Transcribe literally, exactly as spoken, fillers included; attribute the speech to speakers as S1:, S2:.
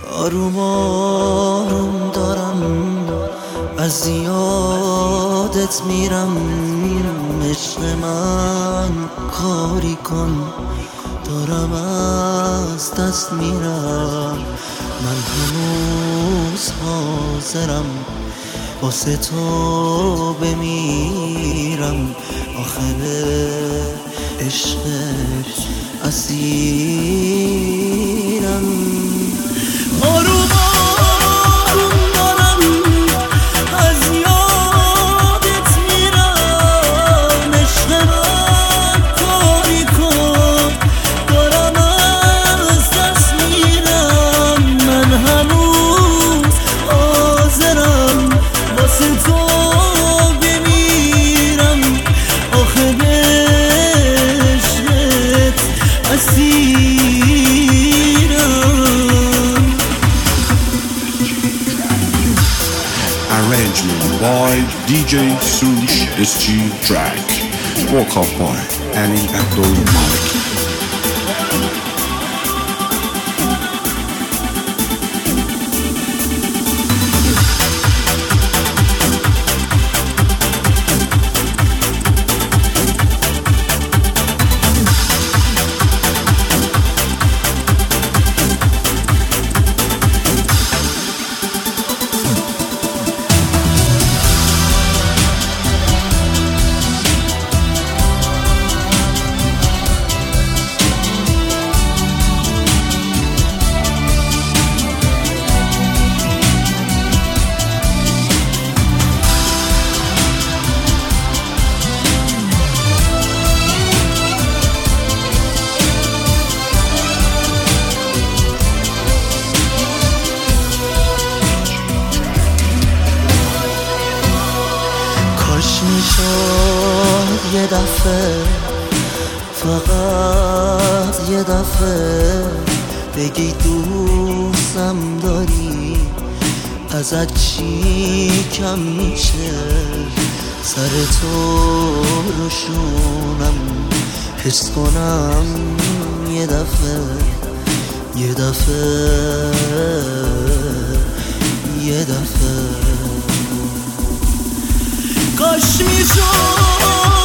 S1: آروم آروم دارم از یادت میرم، عشق من کاری کن دارم از دست میرم. من هنوز حاضرم واسه تو بمیرم، آخر عشقت اسیرم. آروم آروم دارم از یادت میرم، عشق من کاری کن دارم از دست میرم. من هنوز حاضرم واسه تو بمیرم، آخه عشقت اسیرم.
S2: Arrangement by D J Sush S G Track. Walk up by Annie Abdul Malik.
S1: میشد یه دفعه، فقط یه دفعه بگی دوستم داری، ازت چی کم میشه؟ سر تو رو شونم حس کنم یه دفعه، یه دفعه یه دفعه. کاش میشد